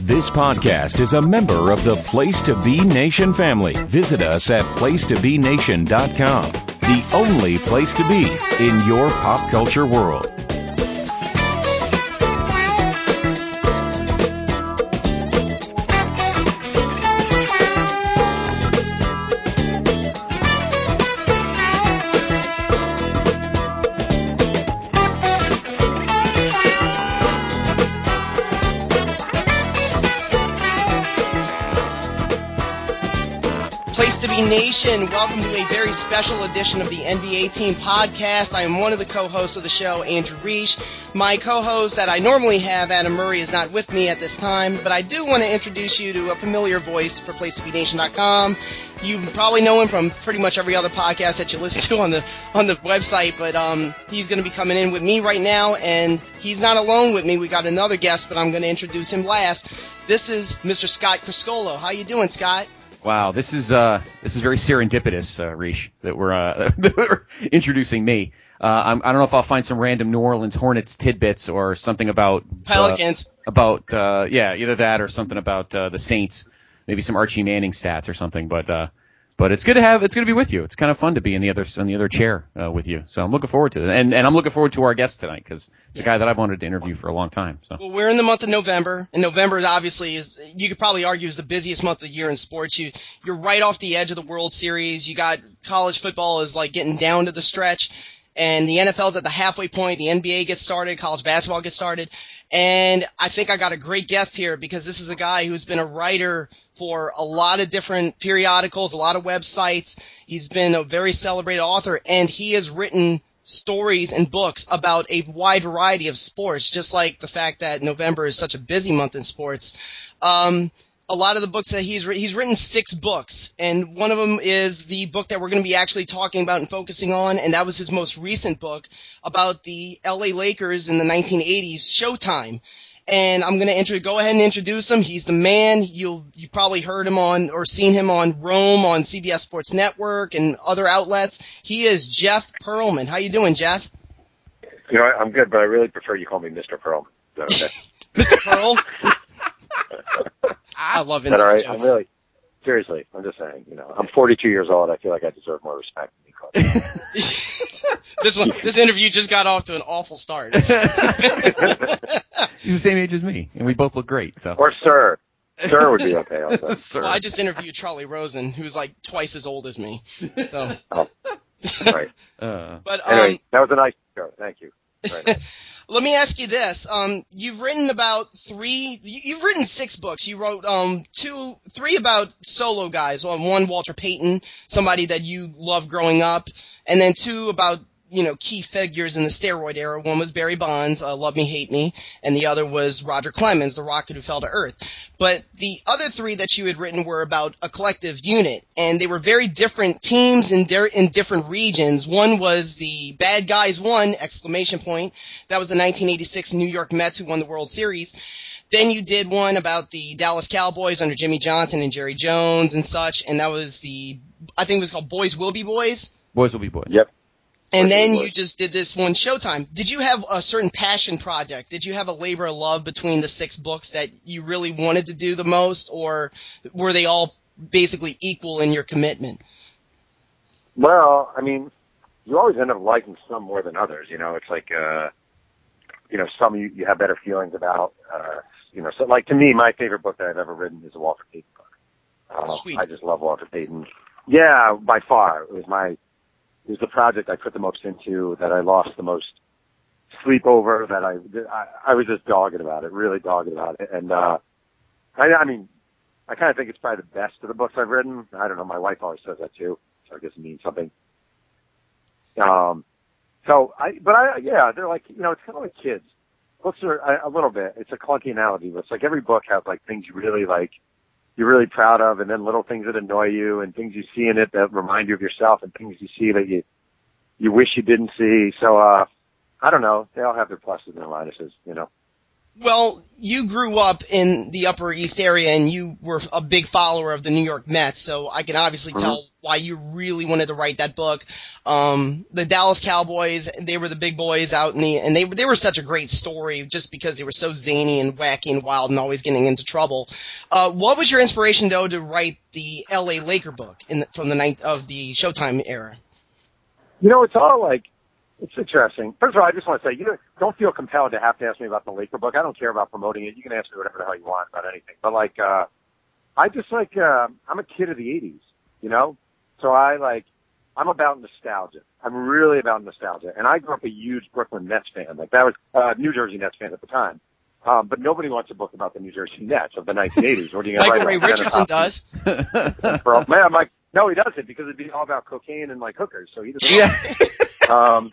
This podcast is a member of the Place to Be Nation family. Visit us at placetobenation.com, the only place to be in your pop culture world. Nation, welcome to a very special edition of the NBA Team Podcast. I am one of the co-hosts of the show, Andrew Reich. My co-host that I normally have, Adam Murray, is not with me at this time, but I do want to introduce you to a familiar voice for PlaceToBeNation.com. You probably know him from pretty much every other podcast that you listen to on the website, but he's going to be coming in with me right now, and he's not alone with me. We got another guest, but I'm going to introduce him last. This is Mr. Scott Criscuolo. How you doing, Scott? Wow, this is very serendipitous, Reich, that we're introducing me. I don't know if I'll find some random New Orleans Hornets tidbits or something about Pelicans. Either that or something about the Saints, maybe some Archie Manning stats or something. But it's good to be with you. It's kind of fun to be on the other chair with you. So I'm looking forward to it, and I'm looking forward to our guest tonight because it's a guy that I've wanted to interview for a long time. So. Well, we're in the month of November, and November obviously you could probably argue is the busiest month of the year in sports. You're right off the edge of the World Series. You got college football is like getting down to the stretch, and the NFL's at the halfway point. The NBA gets started, college basketball gets started, and I think I got a great guest here because this is a guy who's been a writer for a lot of different periodicals, a lot of websites. He's been a very celebrated author, and he has written stories and books about a wide variety of sports, just like the fact that November is such a busy month in sports. A lot of the books that he's written 6 books, and one of them is the book that we're going to be actually talking about and focusing on, and that was his most recent book about the LA Lakers in the 1980s, Showtime. And I'm going to go ahead and introduce him. He's the man. You probably heard him on or seen him on Rome on CBS Sports Network and other outlets. He is Jeff Pearlman. How you doing, Jeff? You know, I'm good, but I really prefer you call me Mr. Pearlman. Is that okay? Mr. Pearl? I love inside all right? jokes. I'm really, seriously, I'm just saying, I'm 42 years old. I feel like I deserve more respect than you call me. This interview just got off to an awful start. He's the same age as me, and we both look great. So. Or sir. Sir would be okay also. Sir. Well, I just interviewed Charlie Rosen, who's like twice as old as me. So. Oh, right. But anyway, that was a nice show. Thank you. Right. Let me ask you this. You've written you've written 6 books. You wrote 3 about solo guys. One, Walter Payton, somebody that you loved growing up, and then 2 about key figures in the steroid era. One was Barry Bonds, Love Me, Hate Me, and the other was Roger Clemens, the rocket who fell to Earth. But the other 3 that you had written were about a collective unit, and they were very different teams in different regions. One was the Bad Guys Won! That was the 1986 New York Mets who won the World Series. Then you did one about the Dallas Cowboys under Jimmy Johnson and Jerry Jones and such, and that was I think it was called Boys Will Be Boys. Boys Will Be Boys. Yep. And then you just did this one, Showtime. Did you have a certain passion project? Did you have a labor of love between the 6 books that you really wanted to do the most, or were they all basically equal in your commitment? Well, I mean, you always end up liking some more than others. It's like, some you have better feelings about. So like to me, my favorite book that I've ever written is a Walter Payton book. Sweet. I just love Walter Payton. Yeah, by far. It was the project I put the most into, that I lost the most sleep over, that I was just dogged about it, really dogged about it. And, I mean, I kind of think it's probably the best of the books I've written. I don't know, my wife always says that too, so I guess it means something. They're like, it's kind of like kids. Books are a little bit, it's a clunky analogy, but it's like every book has like things you really like, you're really proud of, and then little things that annoy you, and things you see in it that remind you of yourself, and things you see that you wish you didn't see. So, I don't know. They all have their pluses and their minuses, Well, you grew up in the Upper East area, and you were a big follower of the New York Mets, so I can obviously tell why you really wanted to write that book. The Dallas Cowboys, they were the big boys out and they were such a great story just because they were so zany and wacky and wild and always getting into trouble. What was your inspiration, though, to write the L.A. Laker book from the Showtime era? It's all like, it's interesting. First of all, I just want to say, don't feel compelled to have to ask me about the Laker book. I don't care about promoting it. You can ask me whatever the hell you want about anything. But I just I'm a kid of the 80s, So I'm about nostalgia. I'm really about nostalgia. And I grew up a huge Brooklyn Nets fan. Like, that was New Jersey Nets fan at the time. But nobody wants a book about the New Jersey Nets of the 1980s. What are you going to write? Michael Ray Richardson does. Man, I'm like, no, he doesn't, because it'd be all about cocaine and hookers. So he doesn't.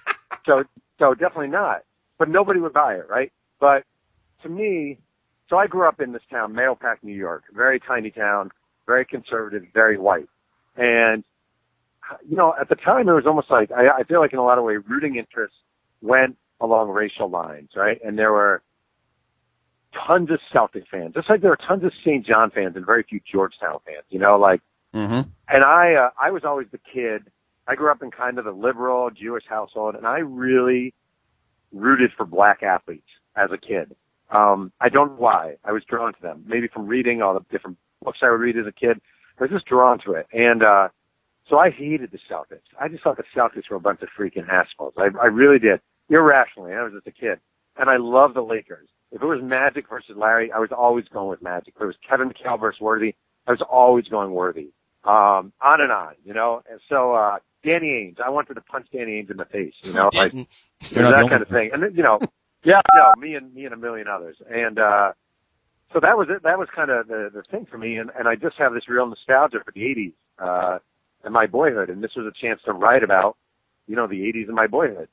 So definitely not. But nobody would buy it, right? But to me, so I grew up in this town, Mahopac, New York, very tiny town, very conservative, very white. And, at the time it was almost like, I feel like in a lot of ways, rooting interests went along racial lines, right? And there were tons of Celtic fans, just like there were tons of St. John fans and very few Georgetown fans, Mm-hmm. And I was always the kid. I grew up in kind of a liberal Jewish household, and I really rooted for black athletes as a kid. I don't know why. I was drawn to them. Maybe from reading all the different books I would read as a kid. I was just drawn to it. And so I hated the Celtics. I just thought the Celtics were a bunch of freaking assholes. I really did. Irrationally. I was just a kid. And I loved the Lakers. If it was Magic versus Larry, I was always going with Magic. If it was Kevin McHale versus Worthy, I was always going Worthy. On and on, And so, Danny Ainge, I wanted to punch Danny Ainge in the face, that kind of thing. And me and a million others. And, so that was it. That was kind of the thing for me. And I just have this real nostalgia for the 80s, and my boyhood. And this was a chance to write about, the 80s and my boyhood.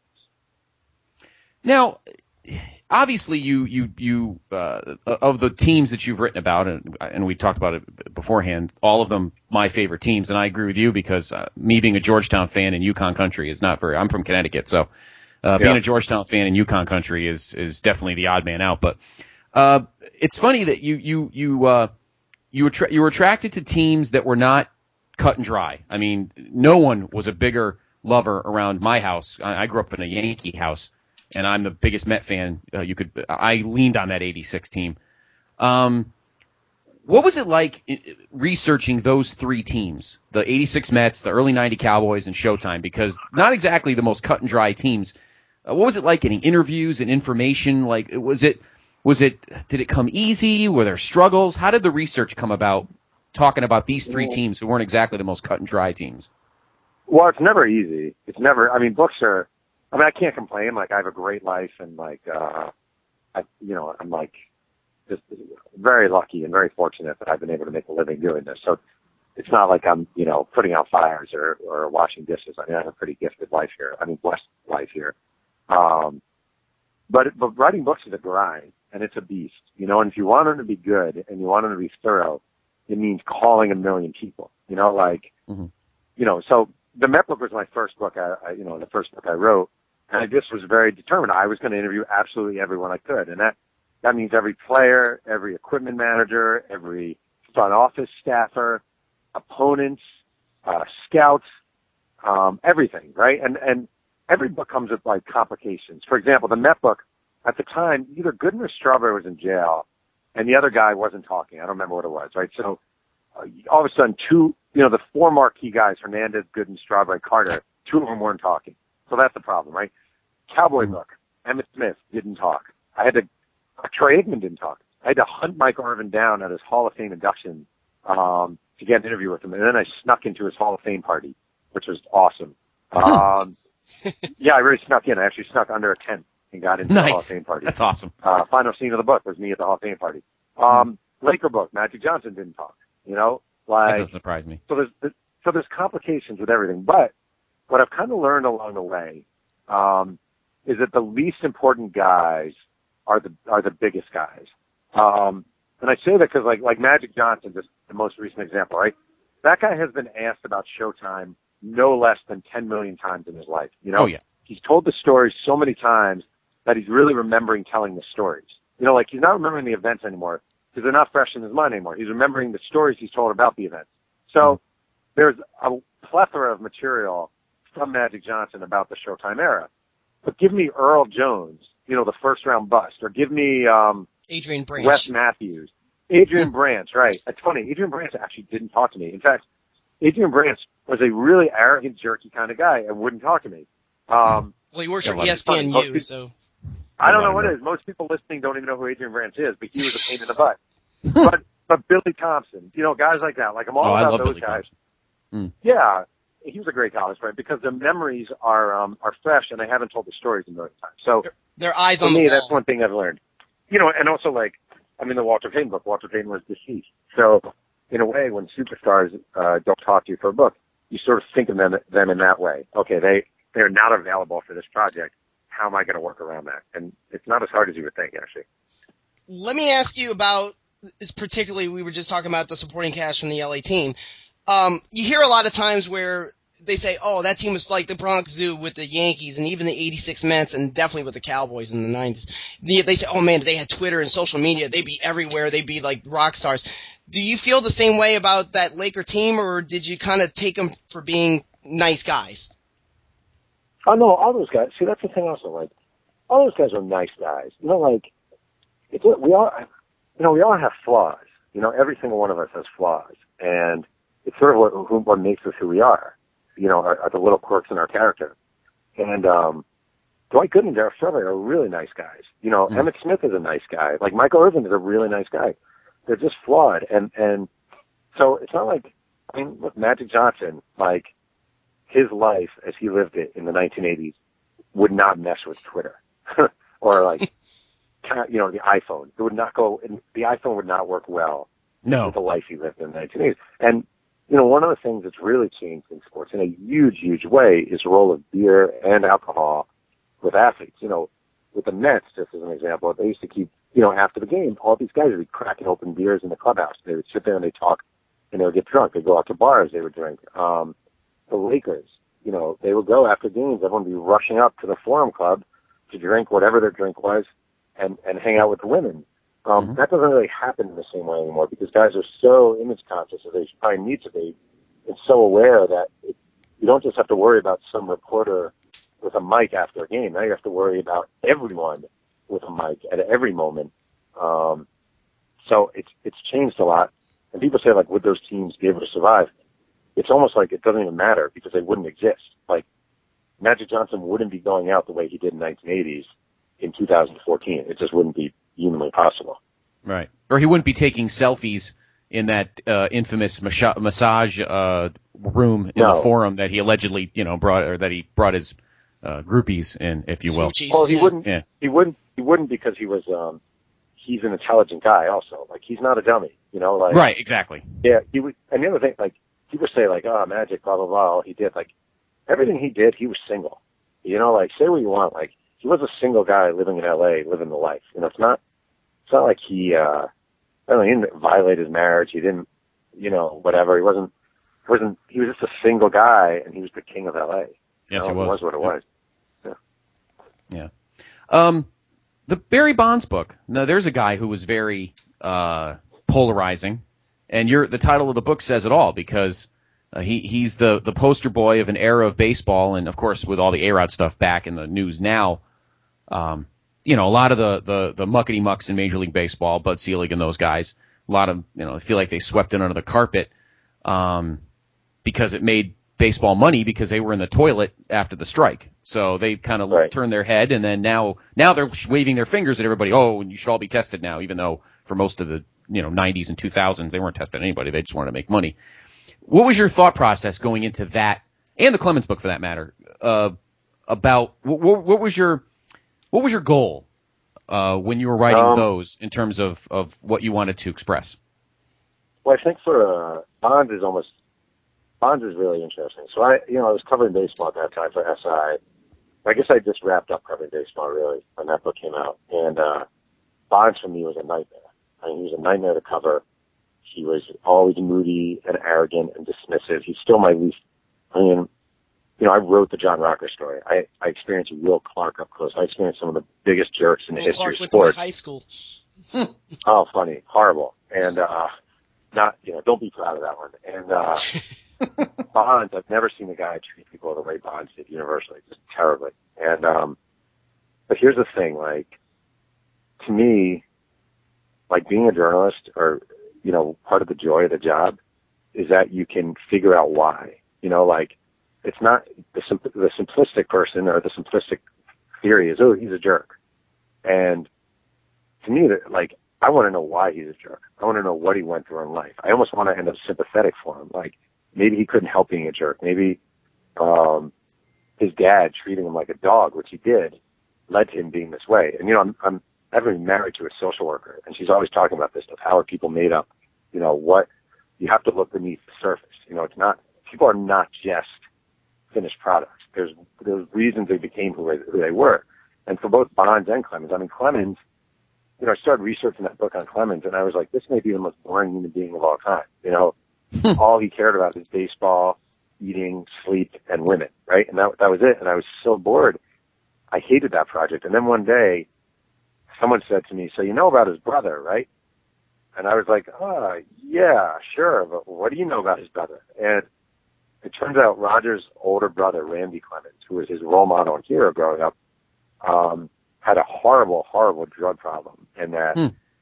Now, obviously, you of the teams that you've written about, and we talked about it beforehand, all of them my favorite teams, and I agree with you because me being a Georgetown fan in Yukon country is not very. I'm from Connecticut, so being a Georgetown fan in Yukon country is definitely the odd man out. But it's funny that you were attracted to teams that were not cut and dry. I mean, no one was a bigger lover around my house. I grew up in a Yankee house. And I'm the biggest Met fan. I leaned on that '86 team. What was it like researching those three teams, the '86 Mets, the early '90 Cowboys, and Showtime? Because not exactly the most cut and dry teams. What was it like getting interviews and information? Like, did it come easy? Were there struggles? How did the research come about? Talking about these three teams who weren't exactly the most cut and dry teams. Well, it's never easy. Books are. I can't complain. I have a great life, and I'm just very lucky and very fortunate that I've been able to make a living doing this. So it's not like I'm, putting out fires or washing dishes. I have a pretty gifted life here. Blessed life here. But writing books is a grind, and it's a beast, and if you want them to be good and you want them to be thorough, it means calling a million people, so the Met book was my first book, the first book I wrote. And I just was very determined. I was going to interview absolutely everyone I could. And that means every player, every equipment manager, every front office staffer, opponents, scouts, everything, right? And every book comes with complications. For example, the Met book, at the time, either Gooden or Strawberry was in jail and the other guy wasn't talking. I don't remember what it was, right? So all of a sudden the four marquee guys, Hernandez, Gooden, Strawberry, Carter, two of them weren't talking. So that's the problem, right? Cowboy book. Emmitt Smith didn't talk. Troy Aikman didn't talk. I had to hunt Mike Irvin down at his Hall of Fame induction to get an interview with him, and then I snuck into his Hall of Fame party, which was awesome. I really snuck in. I actually snuck under a tent and got into the Hall of Fame party. That's awesome. Final scene of the book was me at the Hall of Fame party. Laker book. Magic Johnson didn't talk. That doesn't surprise me. So there's complications with everything, but what I've kind of learned along the way is that the least important guys are the biggest guys. And I say that because like Magic Johnson, just the most recent example, right? That guy has been asked about Showtime no less than 10 million times in his life. Oh, yeah. He's told the story so many times that he's really remembering telling the stories. You know, like he's not remembering the events anymore because they're not fresh in his mind anymore. He's remembering the stories he's told about the events. So there's a plethora of material from Magic Johnson about the Showtime era. But give me Earl Jones, you know, the first round bust, or give me Adrian Branch. Wes Matthews. Adrian Branch, right. It's funny. Adrian Branch actually didn't talk to me. In fact, Adrian Branch was a really arrogant, jerky kind of guy and wouldn't talk to me. Well, he works for ESPNU, so. I don't know what it is. Most people listening don't even know who Adrian Branch is, but he was a pain in the butt. But Billy Thompson, you know, guys like that. Like, I'm all about those guys. Yeah, he was a great college player because their memories are fresh and they haven't told the stories a million times. So their eyes on the me, ball. that's one thing I've learned. You know, and also like, I mean, the Walter Payton book. Walter Payton was deceased. So in a way, when superstars don't talk to you for a book, you sort of think of them in that way. Okay, they're not available for this project. How am I going to work around that? And it's not as hard as you would think, actually. Let me ask you about, particularly, we were just talking about the supporting cast from the LA team. You hear a lot of times where they say, oh, that team was like the Bronx Zoo with the Yankees and even the 86 Mets and definitely with the Cowboys in the 90s. They say, oh, man, they had Twitter and social media. They'd be everywhere. They'd be like rock stars. Do you feel the same way about that Laker team, or did you kind of take them for being nice guys? Oh, no, all those guys. See, that's the thing also. Like, all those guys are nice guys. You know, like, we all have flaws. You know, every single one of us has flaws. And it's sort of what makes us who we are. You know, are the little quirks in our character. And Dwight Gooden and Darryl Strawberry are really nice guys. You know, Emmitt Smith is a nice guy. Like, Michael Irvin is a really nice guy. They're just flawed. And so it's not like, I mean, look, Magic Johnson, like, his life as he lived it in the 1980s would not mesh with Twitter or like, you know, the iPhone. It would not go, the iPhone would not work well with the life he lived in the 1980s. And, you know, one of the things that's really changed in sports in a huge, huge way is the role of beer and alcohol with athletes. You know, with the Mets, just as an example, they used to keep, you know, after the game, all these guys would be cracking open beers in the clubhouse. They would sit there and they'd talk and they would get drunk. They'd go out to bars, they would drink. The Lakers, you know, they would go after games. Everyone would be rushing up to the Forum Club to drink whatever their drink was and hang out with the women. That doesn't really happen in the same way anymore because guys are so image conscious as they probably need to be and so aware that you don't just have to worry about some reporter with a mic after a game. Now you have to worry about everyone with a mic at every moment. So it's changed a lot. And people say, like, would those teams be able to survive? It's almost like it doesn't even matter because they wouldn't exist. Like, Magic Johnson wouldn't be going out the way he did in the 1980s in 2014. It just wouldn't be humanly possible. Right. Or he wouldn't be taking selfies in that infamous massage room in the Forum that he allegedly, you know, brought his groupies in, if you will. Well, he wouldn't. Yeah. He wouldn't because he was. He's an intelligent guy, also. Like, he's not a dummy, you know. Like, right. Exactly. Yeah. He would. And the other thing, like, people say, like, oh, Magic, blah blah blah. All he did, like, everything he did, he was single. You know, like, say what you want, like, he was a single guy living in L.A., living the life. You know, it's not like he. I don't know, he didn't violate his marriage. He didn't, you know, whatever. He wasn't. He was just a single guy, and he was the king of L.A. Yes, he was. It was what it was. Yeah. The Barry Bonds book. Now, there's a guy who was very polarizing, and the title of the book says it all because he's the poster boy of an era of baseball, and of course, with all the A-Rod stuff back in the news now, you know, a lot of the muckety mucks in Major League Baseball, Bud Selig and those guys, a lot of, you know, I feel like they swept it under the carpet because it made baseball money because they were in the toilet after the strike. So they kind of turned their head, and then now they're waving their fingers at everybody. Oh, and you should all be tested now, even though for most of the, you know, 90s and 2000s they weren't testing anybody. They just wanted to make money. What was your thought process going into that, and the Clemens book for that matter, about what was your goal when you were writing those in terms of what you wanted to express? Well, I think for Bonds is really interesting. So I was covering baseball at that time for SI. I guess I just wrapped up covering baseball really when that book came out. And Bonds for me was a nightmare. I mean, he was a nightmare to cover. He was always moody and arrogant and dismissive. He's still my least. I mean, I wrote the John Rocker story. I experienced Will Clark up close. I experienced some of the biggest jerks in the history Clark of went to my sports. high school. Oh, funny, horrible, and don't be proud of that one. And Bonds, I've never seen a guy treat people the way Bonds did universally, just terribly. And but here's the thing, like, to me, like, being a journalist, or part of the joy of the job is that you can figure out why. Like, it's not the simplistic person, or the simplistic theory is, oh, he's a jerk. And to me, like, I want to know why he's a jerk. I want to know what he went through in life. I almost want to end up sympathetic for him. Like, maybe he couldn't help being a jerk. Maybe his dad treating him like a dog, which he did, led to him being this way. And, I've been married to a social worker, and she's always talking about this stuff. How are people made up? What you have to look beneath the surface. It's not, people are not just finished products. There's reasons they became who they were. And for both Bonds and Clemens, Clemens, I started researching that book on Clemens, and I was like, this may be the most boring human being of all time. All he cared about is baseball, eating, sleep, and women, right? And that was it. And I was so bored. I hated that project. And then one day, someone said to me, so you know about his brother, right? And I was like, yeah, sure, but what do you know about his brother? And it turns out Roger's older brother, Randy Clemens, who was his role model and hero growing up, had a horrible, horrible drug problem, and that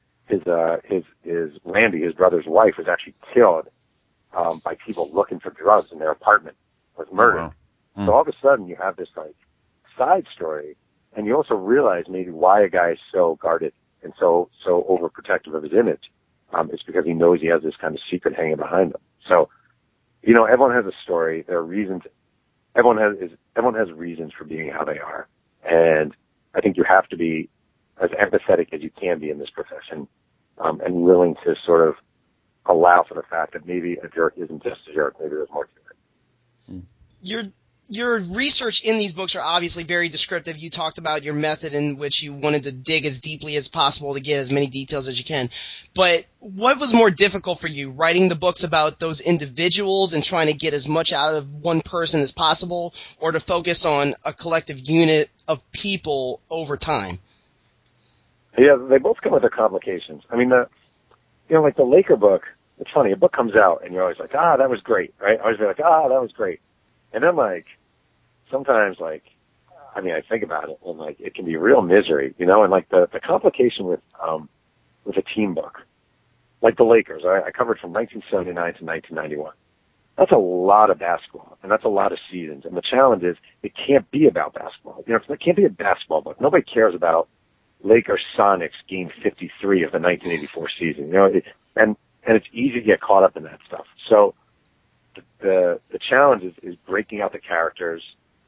his Randy, his brother's wife, was actually killed by people looking for drugs in their apartment, was murdered. Wow. So all of a sudden you have this like side story, and you also realize maybe why a guy is so guarded and so overprotective of his image. It's because he knows he has this kind of secret hanging behind him. So, everyone has a story. There are reasons. Everyone has reasons for being how they are, and I think you have to be as empathetic as you can be in this profession, and willing to sort of allow for the fact that maybe a jerk isn't just a jerk. Maybe there's more to it. Your research in these books are obviously very descriptive. You talked about your method in which you wanted to dig as deeply as possible to get as many details as you can. But what was more difficult for you, writing the books about those individuals and trying to get as much out of one person as possible, or to focus on a collective unit of people over time? Yeah, they both come with their complications. Like the Laker book, it's funny, a book comes out and you're always like, that was great, right? I always be like, that was great. And then, like, sometimes, like, I think about it, and, like, it can be real misery, and, like, the complication with a team book, like the Lakers, I covered from 1979 to 1991. That's a lot of basketball, and that's a lot of seasons. And the challenge is, it can't be about basketball. It can't be a basketball book. Nobody cares about Lakers Sonics Game 53 of the 1984 season, and it's easy to get caught up in that stuff. So, the challenge is breaking out the characters.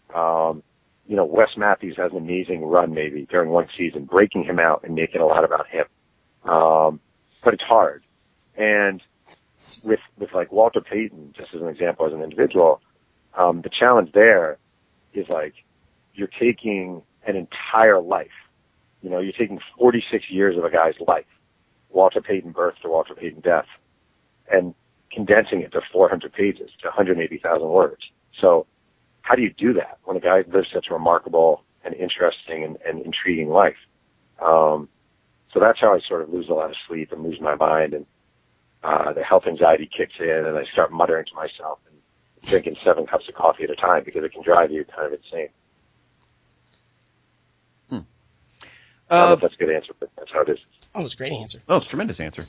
Wes Matthews has an amazing run maybe during one season, breaking him out and making a lot about him. But it's hard. And with like Walter Payton, just as an example, as an individual, the challenge there is like you're taking an entire life. You're taking 46 years of a guy's life, Walter Payton birth to Walter Payton death, and condensing it to 400 pages, to 180,000 words. So how do you do that when a guy lives such a remarkable and interesting and intriguing life? So that's how I sort of lose a lot of sleep and lose my mind, and the health anxiety kicks in, and I start muttering to myself and drinking 7 cups of coffee at a time, because it can drive you kind of insane. I don't know if that's a good answer, but that's how it is. Oh, that's a great answer. Oh, it's a tremendous answer.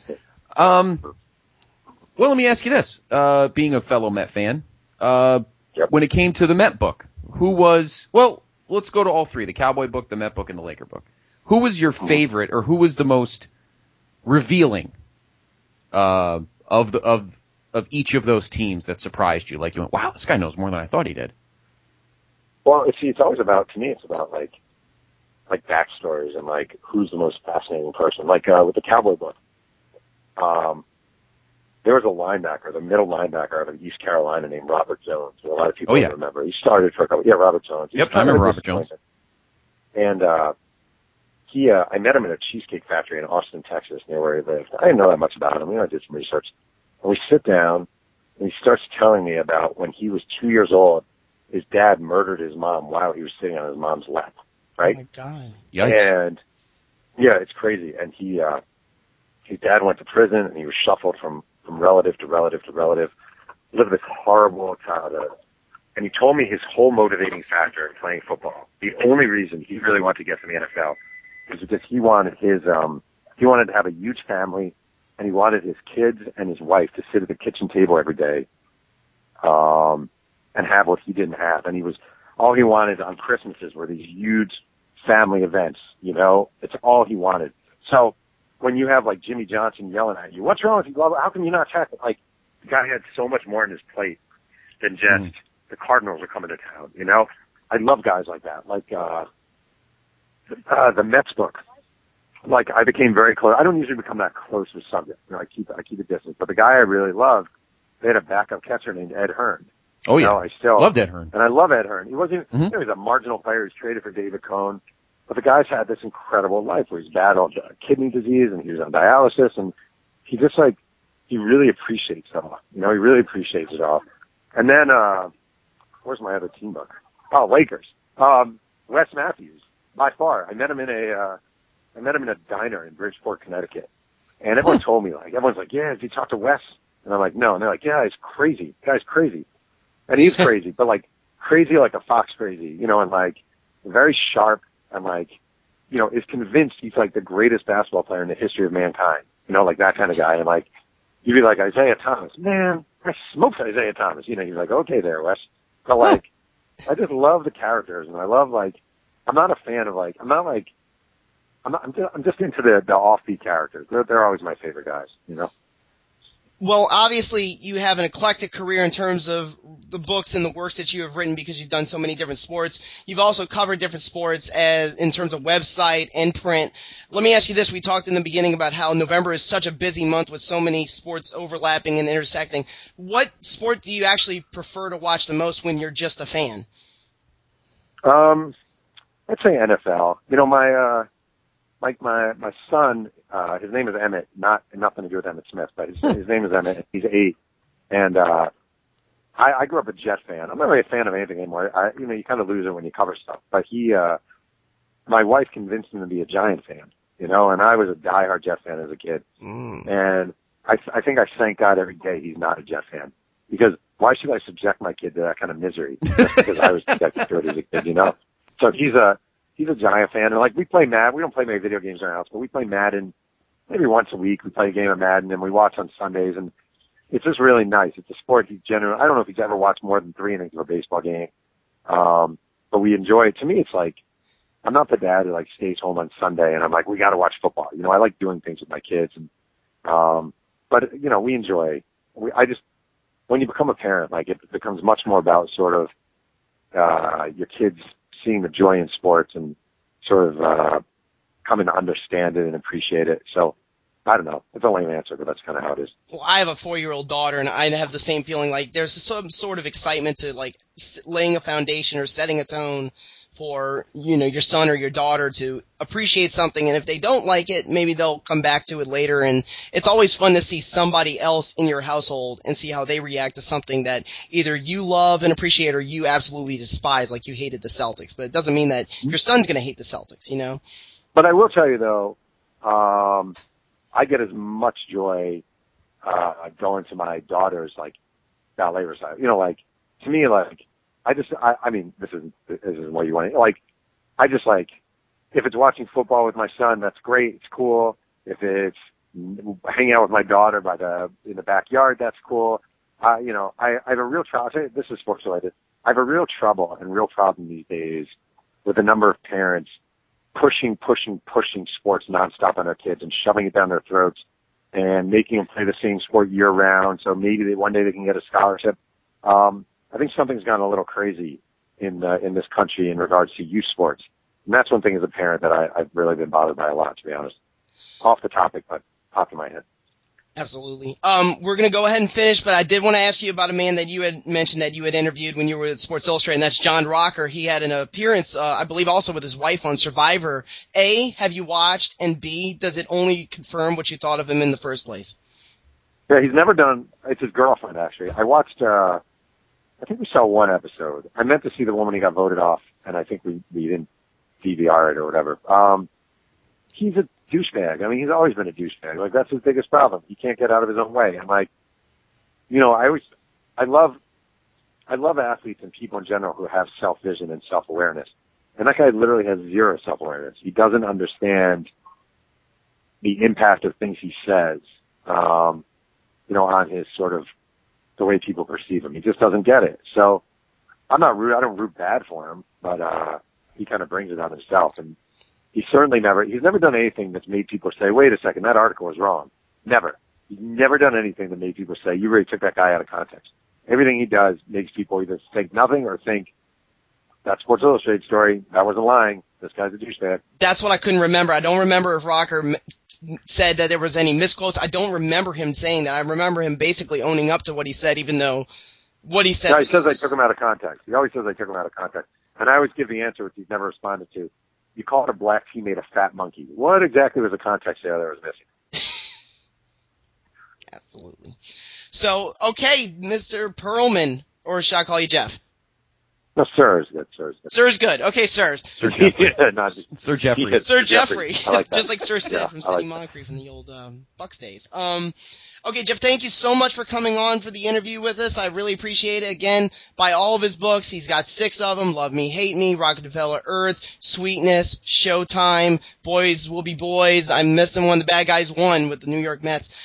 Well, let me ask you this. Being a fellow Met fan, Yep. When it came to the Met book, let's go to all three, the Cowboy book, the Met book, and the Laker book. Who was your favorite, or who was the most revealing of each of those teams that surprised you? Like, you went, wow, this guy knows more than I thought he did. Well, it's always about, to me, it's about like backstories and like who's the most fascinating person. Like with the Cowboy book, there was a linebacker, the middle linebacker out of East Carolina named Robert Jones, who a lot of people don't remember. He started for a couple. Yeah, Robert Jones. Yep, I remember Robert Jones. And I met him in a cheesecake factory in Austin, Texas, near where he lived. I didn't know that much about him. I did some research. And we sit down, and he starts telling me about when he was 2 years old his dad murdered his mom while he was sitting on his mom's lap, right? Oh my God. Yikes. And yeah, it's crazy. And his dad went to prison, and he was shuffled from relative to relative to relative, lived this horrible childhood. And he told me his whole motivating factor in playing football, the only reason he really wanted to get to the NFL, was because he wanted he wanted to have a huge family, and he wanted his kids and his wife to sit at the kitchen table every day, and have what he didn't have. And all he wanted on Christmases were these huge family events, you know? It's all he wanted. So when you have like Jimmy Johnson yelling at you, what's wrong with you? How come you're not tackling? Like, the guy had so much more on his plate than just the Cardinals are coming to town, you know? I love guys like that. Like, the Mets book. Like, I became very close. I don't usually become that close with subject. You know, I keep a distance. But the guy I really loved, they had a backup catcher named Ed Hearn. Oh, yeah. You know, I still loved Ed Hearn. And I love Ed Hearn. He wasn't, you know, he was a marginal player. He was traded for David Cohn. But the guy's had this incredible life where he's battled kidney disease and he was on dialysis, and he just like, he really appreciates it all. You know, he really appreciates it all. And then, where's my other team book? Oh, Lakers. Wes Matthews, by far. I met him in a diner in Bridgeport, Connecticut. And everyone told me, like, everyone's like, yeah, did you talk to Wes? And I'm like, no. And they're like, yeah, he's crazy. The guy's crazy. And he's crazy, but like crazy like a fox crazy, you know, and like very sharp and like, you know, is convinced he's like the greatest basketball player in the history of mankind, you know, like that kind of guy. And like, you'd be like, Isaiah Thomas, man, I smoked Isaiah Thomas. You know, he's like, okay there, Wes. But like, I just love the characters, and I love like, I'm not a fan of like, I'm just into the offbeat characters. They're always my favorite guys, you know? Well, obviously, you have an eclectic career in terms of the books and the works that you have written because you've done so many different sports. You've also covered different sports as in terms of website and print. Let me ask you this. We talked in the beginning about how November is such a busy month with so many sports overlapping and intersecting. What sport do you actually prefer to watch the most when you're just a fan? I'd say NFL. You know, my son, his name is Emmett, nothing to do with Emmett Smith, but his name is Emmett. He's 8. And, I grew up a Jet fan. I'm not really a fan of anything anymore. You know, you kind of lose it when you cover stuff. But my wife convinced him to be a Giant fan, you know, and I was a diehard Jet fan as a kid. And I think I thank God every day he's not a Jet fan, because why should I subject my kid to that kind of misery just because I was subjected to it as a kid, you know? So he's a Giant fan, and like we play Madden. We don't play many video games in our house, but we play Madden maybe once a week. We play a game of Madden, and we watch on Sundays, and it's just really nice. It's a sport I don't know if he's ever watched more than 3 innings of a baseball game, but we enjoy it. To me, it's like I'm not the dad who like stays home on Sunday, and I'm like, we got to watch football. You know, I like doing things with my kids, and but you know, we enjoy. When you become a parent, like it becomes much more about sort of your kids seeing the joy in sports and sort of coming to understand it and appreciate it. So I don't know. It's a lame answer, but that's kind of how it is. Well, I have a 4-year-old daughter, and I have the same feeling. Like there's some sort of excitement to like laying a foundation or setting a tone for, you know, your son or your daughter to appreciate something. And if they don't like it, maybe they'll come back to it later. And it's always fun to see somebody else in your household and see how they react to something that either you love and appreciate or you absolutely despise, like you hated the Celtics. But it doesn't mean that your son's going to hate the Celtics, you know? But I will tell you, though, I get as much joy going to my daughter's, like, ballet recital. You know, like, to me, like, I mean, this isn't what you want to, like, I just, like, if it's watching football with my son, that's great, it's cool. If it's hanging out with my daughter in the backyard, that's cool. You know, I have a real trouble, this is sports related, I have a real trouble and real problem these days with the number of parents pushing sports nonstop on their kids and shoving it down their throats and making them play the same sport year round. So maybe one day they can get a scholarship. I think something's gone a little crazy in this country in regards to youth sports. And that's one thing as a parent that I've really been bothered by a lot, to be honest. Off the topic, but popped in my head. Absolutely. We're going to go ahead and finish, but I did want to ask you about a man that you had mentioned that you had interviewed when you were at Sports Illustrated, and that's John Rocker. He had an appearance, I believe also with his wife on Survivor. A, have you watched? And B, does it only confirm what you thought of him in the first place? Yeah, he's never done, it's his girlfriend, actually. I watched I think we saw one episode. I meant to see the woman he got voted off, and I think we didn't DVR it or whatever. He's a douchebag. I mean, he's always been a douchebag. Like, that's his biggest problem. He can't get out of his own way. And, like, you know, I love athletes and people in general who have self-vision and self-awareness. And that guy literally has zero self-awareness. He doesn't understand the impact of things he says, you know, on his sort of the way people perceive him. He just doesn't get it. So I don't root bad for him, but he kind of brings it on himself. And he's never done anything that's made people say, wait a second, that article is wrong. Never. He's never done anything that made people say, you really took that guy out of context. Everything he does makes people either think nothing or think, that Sports Illustrated story, that wasn't lying. This guy's a douchebag. That's what I couldn't remember. I don't remember if Rocker said that there was any misquotes. I don't remember him saying that. I remember him basically owning up to what he said, even though what he said... No, he says I took him out of context. He always says I took him out of context. And I always give the answer, which he's never responded to. You called a black teammate a fat monkey. What exactly was the context there that was missing? Absolutely. So, okay, Mr. Perlman, or should I call you Jeff? No, sir is good. Sir is good. Sir is good. Okay, sir. Sir Jeffrey. Sir Jeffrey. Yeah, Sir Jeffrey. Like just like Sir Sid from Sidney Moncrief from the old Bucks days. Okay, Jeff, thank you so much for coming on for the interview with us. I really appreciate it. Again, buy all of his books. He's got 6 of them. Love Me, Hate Me, Rockefeller Earth, Sweetness, Showtime, Boys Will Be Boys. I'm missing one. The Bad Guys Won with the New York Mets.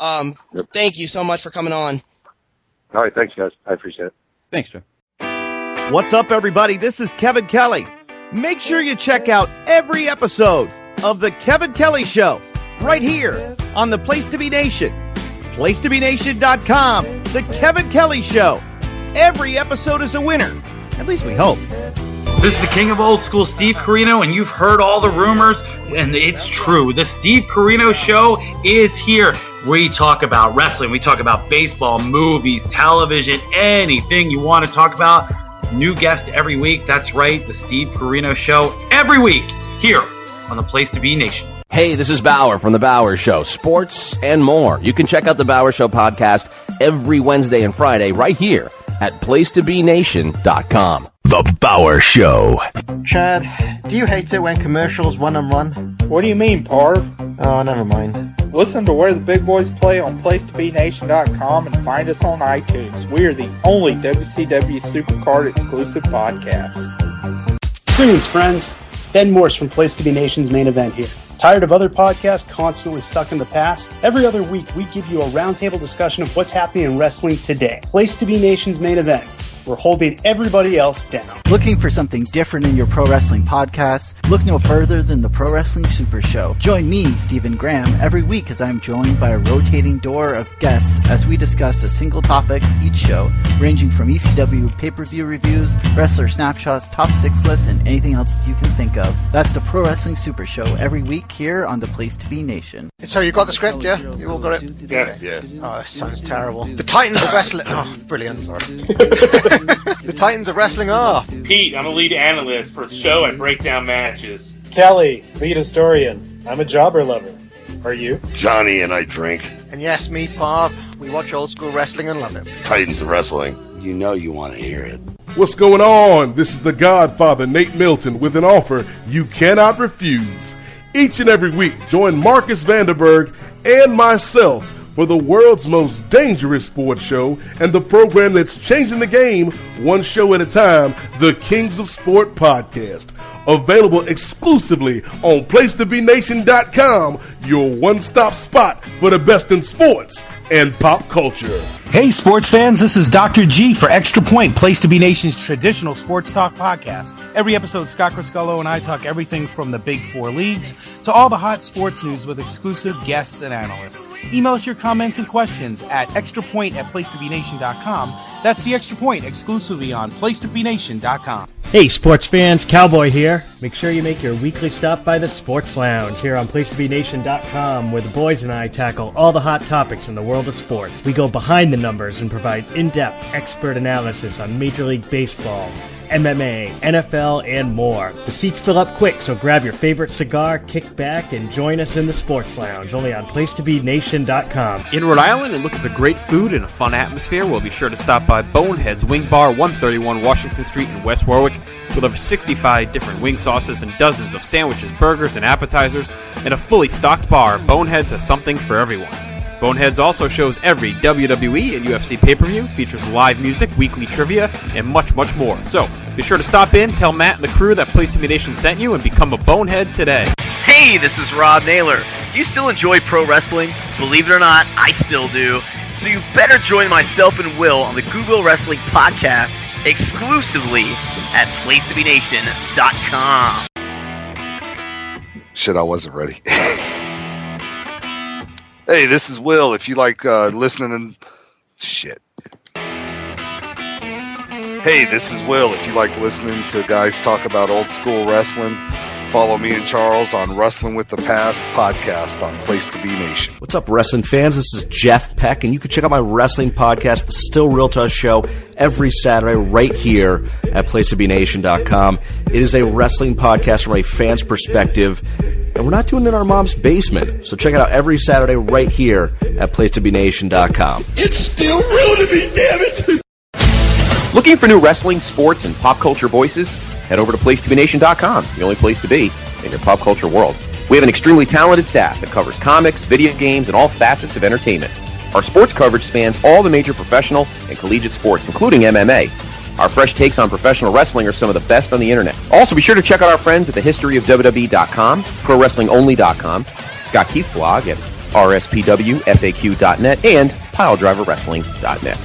Thank you so much for coming on. All right, thanks, guys. I appreciate it. Thanks, Jeff. What's up, everybody? This is Kevin Kelly. Make sure you check out every episode of The Kevin Kelly Show right here on the Place to Be Nation. PlaceToBeNation.com. The Kevin Kelly Show. Every episode is a winner. At least we hope. This is the king of old school, Steve Corino, and you've heard all the rumors, and it's true. The Steve Corino Show is here. We talk about wrestling. We talk about baseball, movies, television, anything you want to talk about. New guest every week. That's right, the Steve Corino Show every week here on the Place to Be Nation. Hey, this is Bauer from The Bauer Show, sports and more. You can check out The Bauer Show podcast every Wednesday and Friday right here at PlaceToBeNation.com. The Bauer Show. Chad, do you hate it when commercials run and run? What do you mean, Parv? Oh, never mind. Listen to Where the Big Boys Play on PlaceToBeNation.com and find us on iTunes. We are the only WCW Supercard exclusive podcast. Greetings, friends. Ben Morse from Place to Be Nation's Main Event here. Tired of other podcasts constantly stuck in the past? Every other week, we give you a roundtable discussion of what's happening in wrestling today. Place to Be Nation's Main Event. We're holding everybody else down. Looking for something different in your pro wrestling podcast? Look no further than the Pro Wrestling Super Show. Join me, Stephen Graham, every week as I'm joined by a rotating door of guests as we discuss a single topic each show, ranging from ECW pay-per-view reviews, wrestler snapshots, top 6 lists, and anything else you can think of. That's the Pro Wrestling Super Show every week here on the Place to Be Nation. So you got the script, yeah? You all got it? Yeah. Oh, that sounds terrible. The Titans of Wrestling... Oh, brilliant. Sorry. The Titans of Wrestling are... Pete, I'm a lead analyst for the show. I break down matches. Kelly, lead historian. I'm a jobber lover. Are you? Johnny and I drink. And yes, me, Parv. We watch old school wrestling and love it. Titans of Wrestling. You know you want to hear it. What's going on? This is the Godfather, Nate Milton, with an offer you cannot refuse. Each and every week, join Marcus Vanderberg and myself for the world's most dangerous sports show and the program that's changing the game one show at a time, the Kings of Sport Podcast. Available exclusively on PlaceToBeNation.com, your one-stop spot for the best in sports and pop culture. Hey, sports fans, this is Dr. G for Extra Point, Place to Be Nation's traditional sports talk podcast. Every episode, Scott Criscullo and I talk everything from the Big Four leagues to all the hot sports news with exclusive guests and analysts. Email us your comments and questions at extrapoint@placetobenation.com. That's the Extra Point exclusively on PlaceToBeNation.com. Hey, sports fans, Cowboy here. Make sure you make your weekly stop by the Sports Lounge here on PlaceToBeNation.com, where the boys and I tackle all the hot topics in the world of sports. We go behind the numbers and provide in-depth expert analysis on Major League Baseball, MMA, NFL, and more. The seats fill up quick, so grab your favorite cigar, kick back, and join us in the Sports Lounge, only on PlaceToBeNation.com. In Rhode Island and looking for great food and a fun atmosphere, we'll be sure to stop by Bonehead's Wing Bar, 131 Washington Street in West Warwick, with over 65 different wing sauces and dozens of sandwiches, burgers, and appetizers. In a fully stocked bar, Bonehead's has something for everyone. Boneheads also shows every WWE and UFC pay-per-view, features live music, weekly trivia, and much, much more. So, be sure to stop in, tell Matt and the crew that Place to Be Nation sent you, and become a Bonehead today. Hey, this is Rob Naylor. Do you still enjoy pro wrestling? Believe it or not, I still do. So you better join myself and Will on the Google Wrestling Podcast exclusively at PlaceToBeNation.com. Shit, I wasn't ready. Hey, this is Will. If you like listening and shit. Hey, this is Will. If you like listening to guys talk about old school wrestling, follow me and Charles on Wrestling with the Past podcast on Place to Be Nation. What's up, wrestling fans? This is Jeff Peck, and you can check out my wrestling podcast, The Still Real to Us Show, every Saturday right here at PlaceToBeNation.com. It is a wrestling podcast from a fan's perspective, and we're not doing it in our mom's basement. So check it out every Saturday right here at PlaceToBeNation.com. It's still real to me, damn it! Looking for new wrestling, sports, and pop culture voices? Head over to PlaceToBeNation.com, the only place to be in your pop culture world. We have an extremely talented staff that covers comics, video games, and all facets of entertainment. Our sports coverage spans all the major professional and collegiate sports, including MMA. Our fresh takes on professional wrestling are some of the best on the internet. Also, be sure to check out our friends at thehistoryofwwe.com, ProWrestlingOnly.com, Scott Keith blog at rspwfaq.net, and PileDriverWrestling.net.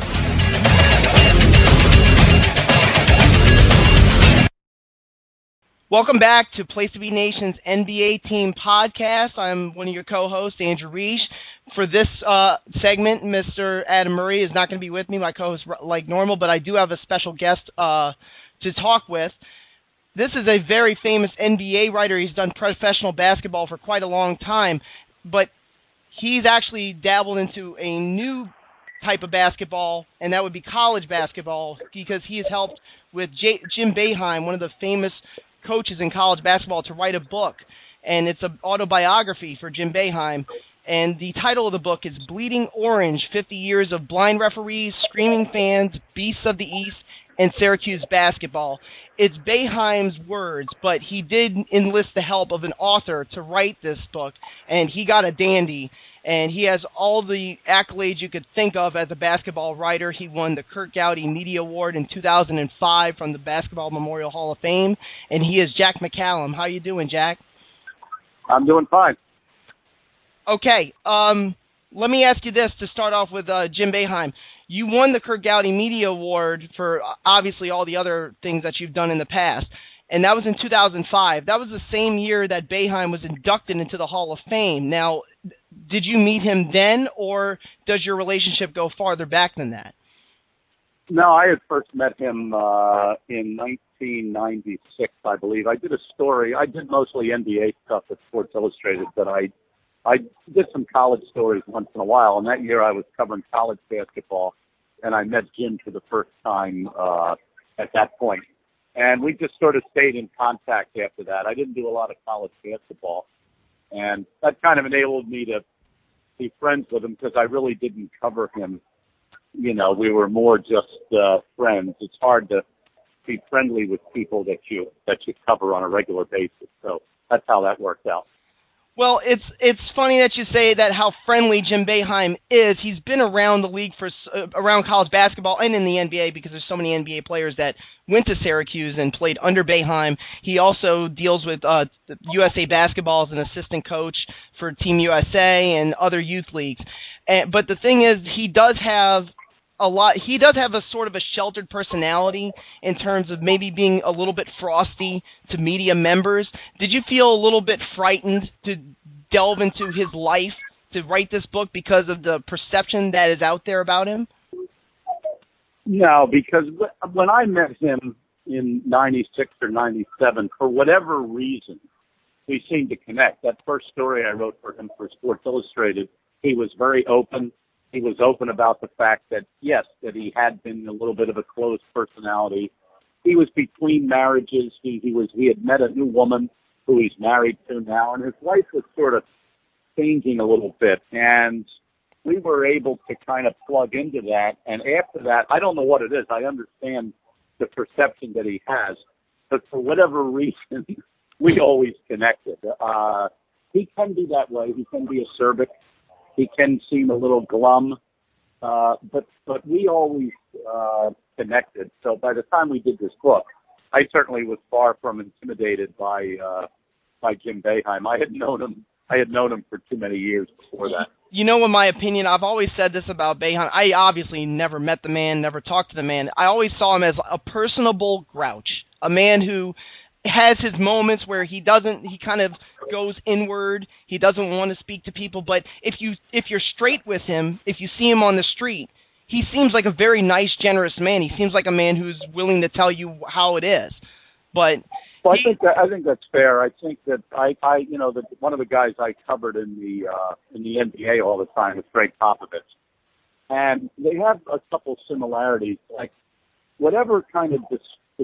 Welcome back to Place to Be Nation's NBA Team Podcast. I'm one of your co-hosts, Andrew Reich. For this segment, Mr. Adam Murray is not going to be with me, my co-host, like normal, but I do have a special guest to talk with. This is a very famous NBA writer. He's done professional basketball for quite a long time, but he's actually dabbled into a new type of basketball, and that would be college basketball, because he has helped with Jim Boeheim, one of the famous coaches in college basketball, to write a book, and it's an autobiography for Jim Boeheim, and the title of the book is Bleeding Orange, 50 Years of Blind Referees, Screaming Fans, Beasts of the East, and Syracuse Basketball. It's Boeheim's words, but he did enlist the help of an author to write this book, and he got a dandy, and he has all the accolades you could think of as a basketball writer. He won the Kurt Gowdy Media Award in 2005 from the Basketball Memorial Hall of Fame, and he is Jack McCallum. How you doing, Jack? I'm doing fine. Okay, let me ask you this to start off with Jim Boeheim. You won the Kurt Gowdy Media Award for obviously all the other things that you've done in the past, and that was in 2005. That was the same year that Boeheim was inducted into the Hall of Fame. Now, did you meet him then, or does your relationship go farther back than that? No, I had first met him in 1996, I believe. I did a story. I did mostly NBA stuff at Sports Illustrated, but I did some college stories once in a while, and that year I was covering college basketball, and I met Jim for the first time at that point. And we just sort of stayed in contact after that. I didn't do a lot of college basketball, and that kind of enabled me to be friends with him because I really didn't cover him. You know, we were more just friends. It's hard to be friendly with people that you cover on a regular basis. So that's how that worked out. Well, it's funny that you say that, how friendly Jim Boeheim is. He's been around the league for around college basketball and in the NBA, because there's so many NBA players that went to Syracuse and played under Boeheim. He also deals with USA Basketball as an assistant coach for Team USA and other youth leagues. But the thing is, he does have a sort of a sheltered personality in terms of maybe being a little bit frosty to media members. Did you feel a little bit frightened to delve into his life to write this book because of the perception that is out there about him? No, because when I met him, in 96 or 97, for whatever reason, we seemed to connect. That first story I wrote for him for Sports Illustrated, he was very open. He was open about the fact that, yes, that he had been a little bit of a closed personality. He was between marriages. He had met a new woman who he's married to now, and his life was sort of changing a little bit. And we were able to kind of plug into that. And after that, I don't know what it is. I understand the perception that he has, but for whatever reason, we always connected. He can be that way. He can be acerbic. He can seem a little glum, but we always connected. So by the time we did this book, I certainly was far from intimidated by Jim Boeheim. I had known him for too many years before that. You know, in my opinion, I've always said this about Boeheim. I obviously never met the man, never talked to the man. I always saw him as a personable grouch, a man who has his moments where he kind of goes inward. He doesn't want to speak to people. But if you're straight with him, if you see him on the street, he seems like a very nice, generous man. He seems like a man who's willing to tell you how it is. But I think that's fair. I think that that one of the guys I covered in the NBA all the time is Greg Popovich, and they have a couple similarities. Like whatever kind of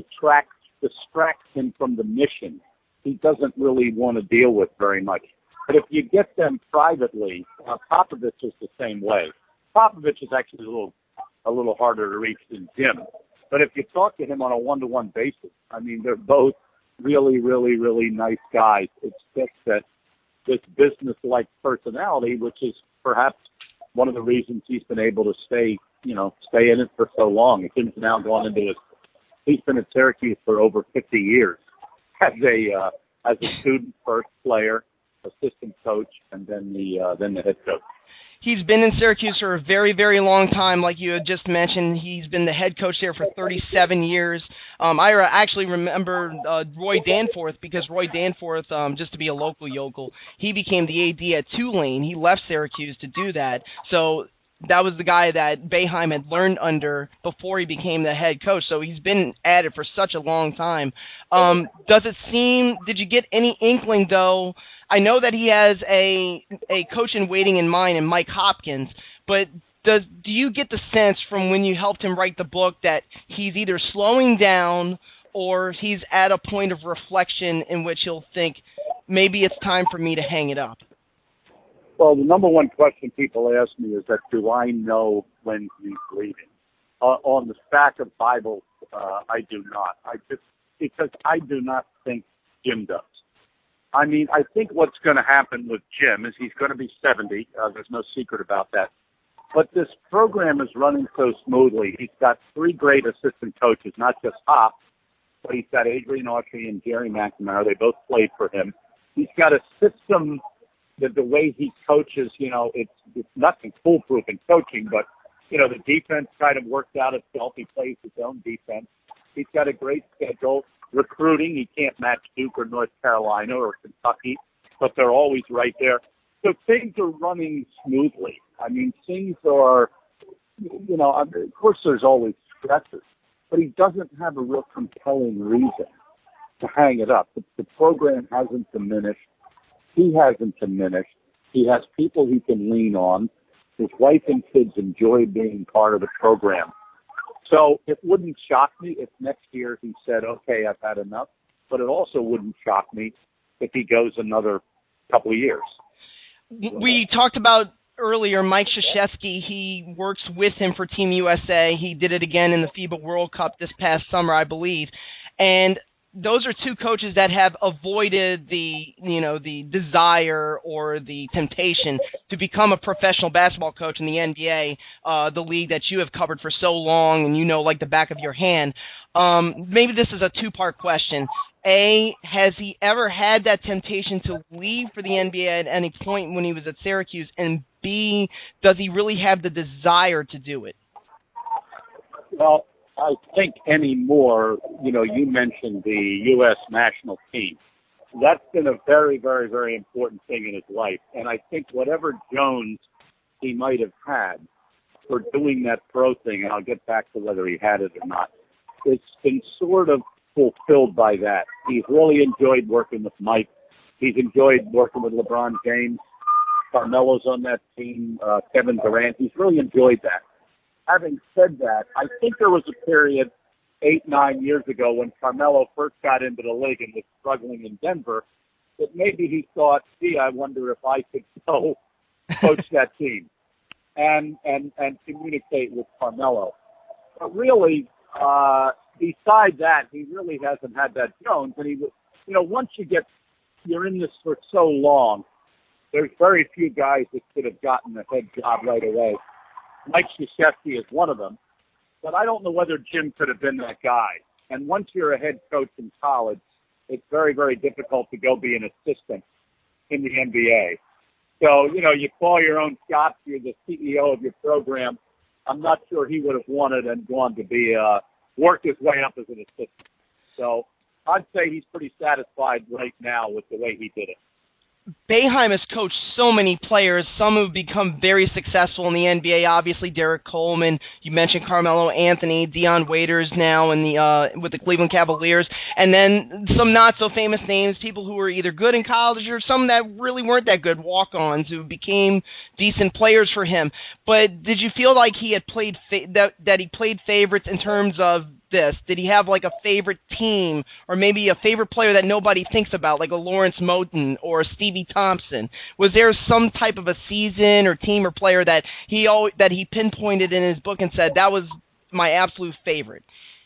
distracts him from the mission, he doesn't really want to deal with very much. But if you get them privately, Popovich is the same way. Popovich is actually a little harder to reach than Jim. But if you talk to him on a one-to-one basis, I mean, they're both really, really, really nice guys. It's just that this business-like personality, which is perhaps one of the reasons he's been able to stay in it for so long. Jim's now gone into he's been at Syracuse for over 50 years as a student first player, assistant coach, and then the head coach. He's been in Syracuse for a very, very long time, like you had just mentioned. He's been the head coach there for 37 years. I actually remember Roy Danforth, because Roy Danforth, just to be a local yokel, he became the AD at Tulane. He left Syracuse to do that. So that was the guy that Boeheim had learned under before he became the head coach. So he's been at it for such a long time. Did you get any inkling, though? I know that he has a coach in waiting in mind in Mike Hopkins, but do you get the sense from when you helped him write the book that he's either slowing down or he's at a point of reflection in which he'll think, maybe it's time for me to hang it up? Well, the number one question people ask me is that, do I know when he's leaving? On the stack of Bibles, I do not. Because I do not think Jim does. I mean, I think what's going to happen with Jim is he's going to be 70. There's no secret about that. But this program is running so smoothly. He's got three great assistant coaches, not just Hop, but he's got Adrian Autry and Jerry McNamara. They both played for him. He's got a system that the way he coaches, it's nothing foolproof in coaching, but, the defense kind of works out itself. He plays his own defense. He's got a great schedule. Recruiting, he can't match Duke or North Carolina or Kentucky, but they're always right there. So things are running smoothly. I mean, things are, of course there's always stresses, but he doesn't have a real compelling reason to hang it up. The program hasn't diminished. He hasn't diminished. He has people he can lean on. His wife and kids enjoy being part of the program. So it wouldn't shock me if next year he said, okay, I've had enough. But it also wouldn't shock me if he goes another couple of years. We talked about earlier Mike Krzyzewski. He works with him for Team USA. He did it again in the FIBA World Cup this past summer, I believe. And those are two coaches that have avoided the desire or the temptation to become a professional basketball coach in the NBA, the league that you have covered for so long and like the back of your hand. Maybe this is a two-part question. A, has he ever had that temptation to leave for the NBA at any point when he was at Syracuse? And B, does he really have the desire to do it? Well, I think anymore, you mentioned the U.S. national team. That's been a very, very, very important thing in his life. And I think whatever Jones he might have had for doing that pro thing, and I'll get back to whether he had it or not, it's been sort of fulfilled by that. He's really enjoyed working with Mike. He's enjoyed working with LeBron James. Carmelo's on that team, Kevin Durant. He's really enjoyed that. Having said that, I think there was a period 8-9 years ago when Carmelo first got into the league and was struggling in Denver that maybe he thought, gee, I wonder if I could go coach that team and communicate with Carmelo. But really, beside that, he really hasn't had that Jones. And once you're in this for so long, there's very few guys that could have gotten a head job right away. Mike Krzyzewski is one of them, but I don't know whether Jim could have been that guy. And once you're a head coach in college, it's very, very difficult to go be an assistant in the NBA. So, you call your own shots. You're the CEO of your program. I'm not sure he would have wanted and gone to be work his way up as an assistant. So I'd say he's pretty satisfied right now with the way he did it. Boeheim has coached so many players, some who've become very successful in the NBA. Obviously, Derek Coleman. You mentioned Carmelo Anthony, Dion Waiters now with the Cleveland Cavaliers, and then some not so famous names, people who were either good in college or some that really weren't that good, walk-ons who became decent players for him. But did you feel like he had played that he played favorites in terms of this? Did he have like a favorite team or maybe a favorite player that nobody thinks about, like a Lawrence Moten or a Stevie Thompson? Was there some type of a season or team or player that he pinpointed in his book and said that was my absolute favorite?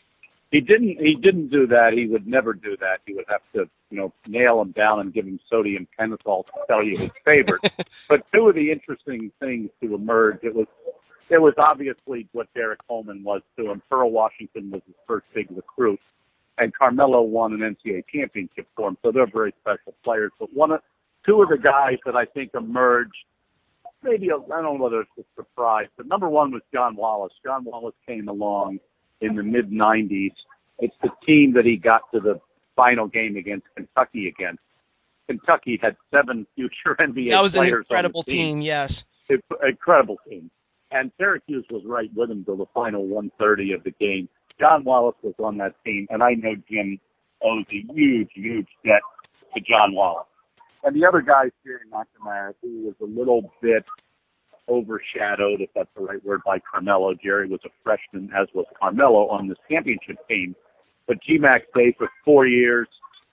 He didn't do that. He would never do that. He would have to, nail him down and give him sodium pentothal to tell you his favorite. But two of the interesting things to emerge, it was obviously what Derek Coleman was to him. Pearl Washington was his first big recruit, and Carmelo won an NCAA championship for him, so they're very special players. But two of the guys that I think emerged, maybe, I don't know whether it's a surprise, but number one was John Wallace. John Wallace came along in the mid-'90s. It's the team that he got to the final game against Kentucky against. Kentucky had 7 future NBA players. That was an on incredible the team. Yes. Incredible team. And Syracuse was right with him till the final 1:30 of the game. John Wallace was on that team, and I know Jim owes a huge, huge debt to John Wallace. And the other guy, Jerry McNamara, who was a little bit overshadowed, if that's the right word, by Carmelo. Jerry was a freshman, as was Carmelo, on this championship team. But G-Mac stayed for 4 years.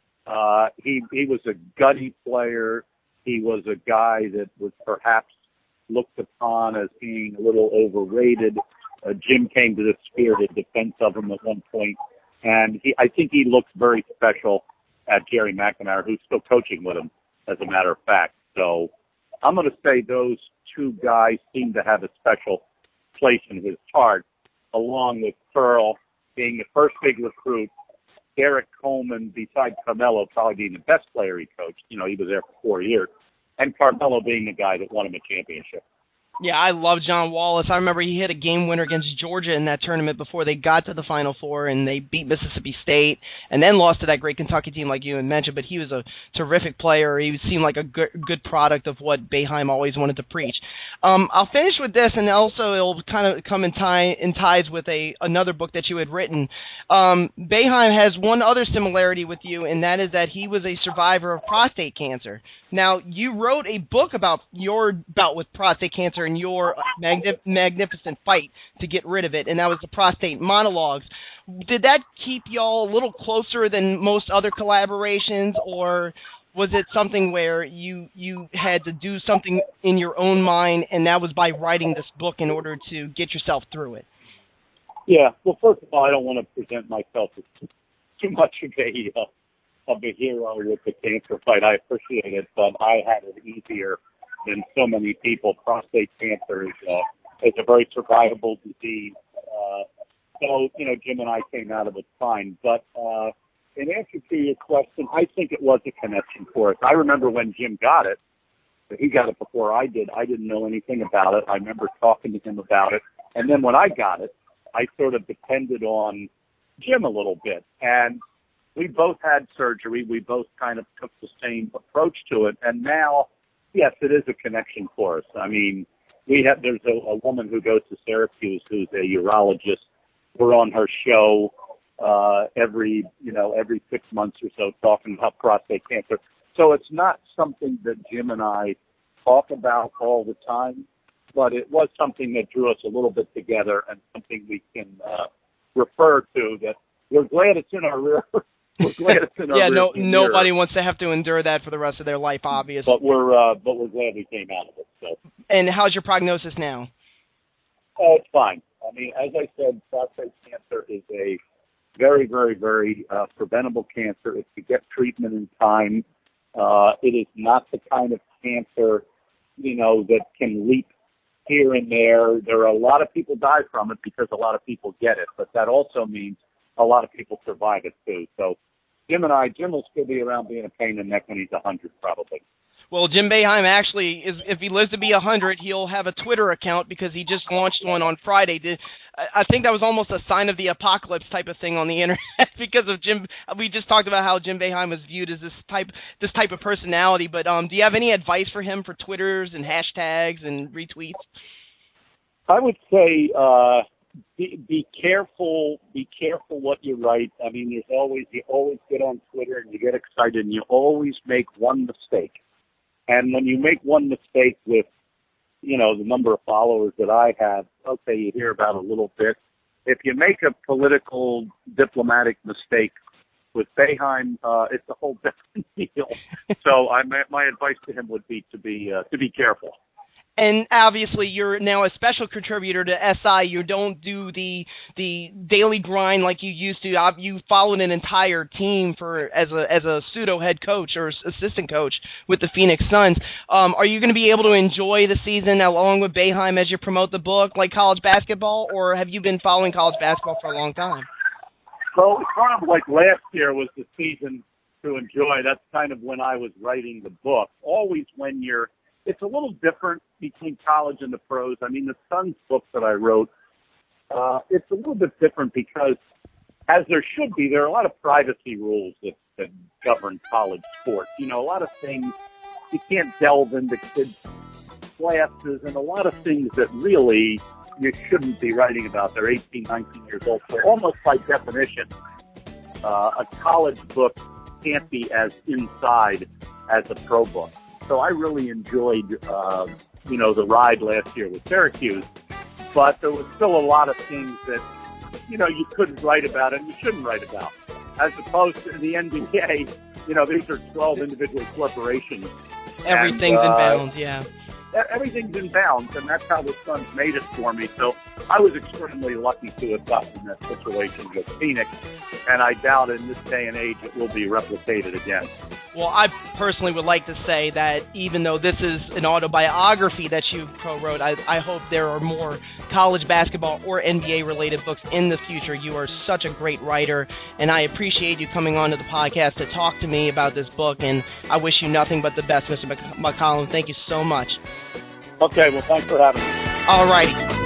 He was a gutty player. He was a guy that was perhaps looked upon as being a little overrated. Jim came to the spirited defense of him at one point, and I think he looks very special at Jerry McNamara, who's still coaching with him, as a matter of fact. So I'm going to say those two guys seem to have a special place in his heart, along with Pearl being the first big recruit, Derek Coleman, besides Carmelo, probably being the best player he coached. He was there for 4 years. And Carmelo being the guy that won him a championship. Yeah, I love John Wallace. I remember he hit a game winner against Georgia in that tournament before they got to the Final Four, and they beat Mississippi State, and then lost to that great Kentucky team like you had mentioned. But he was a terrific player. He seemed like a good product of what Boeheim always wanted to preach. I'll finish with this, and also it'll kind of come in ties with another book that you had written. Boeheim has one other similarity with you, and that is that he was a survivor of prostate cancer. Now, you wrote a book about your bout with prostate cancer and your magnificent fight to get rid of it, and that was the Prostate Monologues. Did that keep y'all a little closer than most other collaborations, or was it something where you had to do something in your own mind, and that was by writing this book in order to get yourself through it? Yeah, well, first of all, I don't want to present myself as too much of a hero with the cancer fight. I appreciate it, but I had it easier than so many people. Prostate cancer is a very survivable disease. So, Jim and I came out of it fine. But in answer to your question, I think it was a connection for us. I remember when Jim got it. He got it before I did. I didn't know anything about it. I remember talking to him about it. And then when I got it, I sort of depended on Jim a little bit. And we both had surgery. We both kind of took the same approach to it. And now, yes, it is a connection for us. I mean, there's a woman who goes to Syracuse who's a urologist. We're on her show. every 6 months or so talking about prostate cancer. So it's not something that Jim and I talk about all the time, but it was something that drew us a little bit together and something we can refer to that we're glad it's in our rear. We're glad it's in our rear. Nobody wants to have to endure that for the rest of their life, obviously. But we're glad we came out of it. So. And how's your prognosis now? Oh, it's fine. I mean, as I said, prostate cancer is a very, very, very preventable cancer if you get treatment in time. It is not the kind of cancer, that can leap here and there. There are a lot of people die from it because a lot of people get it, but that also means a lot of people survive it too. So Jim will still be around being a pain in the neck when he's 100 probably. Well, Jim Boeheim actually, if he lives to be 100, he'll have a Twitter account because he just launched one on Friday. I think that was almost a sign of the apocalypse type of thing on the internet because of Jim. We just talked about how Jim Boeheim was viewed as this type of personality. But do you have any advice for him for Twitters and hashtags and retweets? I would say be careful. Be careful what you write. I mean, you always get on Twitter and you get excited and you always make one mistake. And when you make one mistake with, the number of followers that I have, okay, you hear about a little bit. If you make a political, diplomatic mistake with Boeheim, it's a whole different deal. So my advice to him would be to be careful. And obviously, you're now a special contributor to SI. You don't do the daily grind like you used to. You followed an entire team as a pseudo head coach or assistant coach with the Phoenix Suns. Are you going to be able to enjoy the season along with Boeheim as you promote the book, like college basketball, or have you been following college basketball for a long time? So it's kind of like last year was the season to enjoy. That's kind of when I was writing the book. Always when it's a little different between college and the pros. I mean, the Suns book that I wrote, it's a little bit different because, as there should be, there are a lot of privacy rules that govern college sports. A lot of things, you can't delve into kids' classes and a lot of things that really you shouldn't be writing about. They're 18, 19 years old. So almost by definition, a college book can't be as inside as a pro book. So I really enjoyed, the ride last year with Syracuse, but there was still a lot of things that, you couldn't write about and you shouldn't write about. As opposed to the NBA, these are 12 individual corporations. Everything's in bounds, yeah. Everything's in bounds, and that's how the Suns made it for me. So I was extremely lucky to have gotten in that situation with Phoenix, and I doubt in this day and age it will be replicated again. Well, I personally would like to say that even though this is an autobiography that you co-wrote, I hope there are more college basketball or NBA-related books in the future. You are such a great writer, and I appreciate you coming on to the podcast to talk to me about this book, and I wish you nothing but the best, Mr. McCollum. Thank you so much. Okay, well, thanks for having me. All righty.